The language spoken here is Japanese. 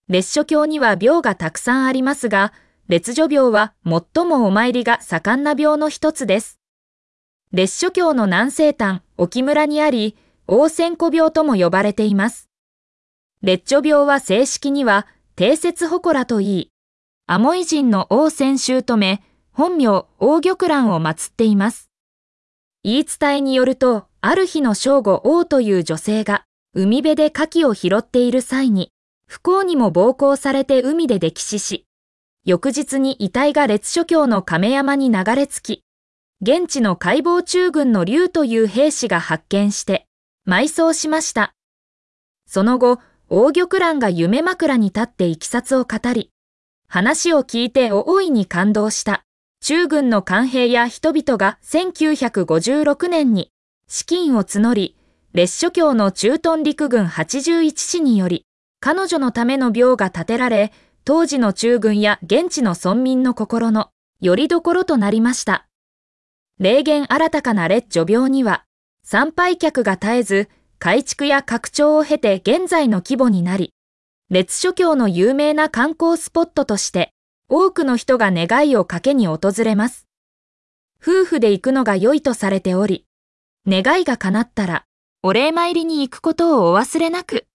列所教には廟がたくさんありますが、列所廟は最もお参りが盛んな廟の一つです。列所教の南西端、沖村にあり、大千古廟とも呼ばれています。列所廟は正式には、定説祠といい、アモイ人の王千姑、本名王玉蘭を祀っています。言い伝えによると、ある日の正午王という女性が、海辺で牡蠣を拾っている際に、不幸にも暴行されて海で溺死し、翌日に遺体が列所教の亀山に流れ着き、現地の海防中軍の劉という兵士が発見して、埋葬しました。その後、王玉蘭が夢枕に立っていきさつを語り、話を聞いて大いに感動した。中軍の官兵や人々が1956年に資金を募り、列所教の駐屯陸軍81師により、彼女のための廟が建てられ、当時の中軍や現地の村民の心の拠り所となりました。霊験新たかな列所廟には、参拝客が絶えず、改築や拡張を経て現在の規模になり、列所教の有名な観光スポットとして、多くの人が願いをかけに訪れます。夫婦で行くのが良いとされており、願いが叶ったら、お礼参りに行くことをお忘れなく。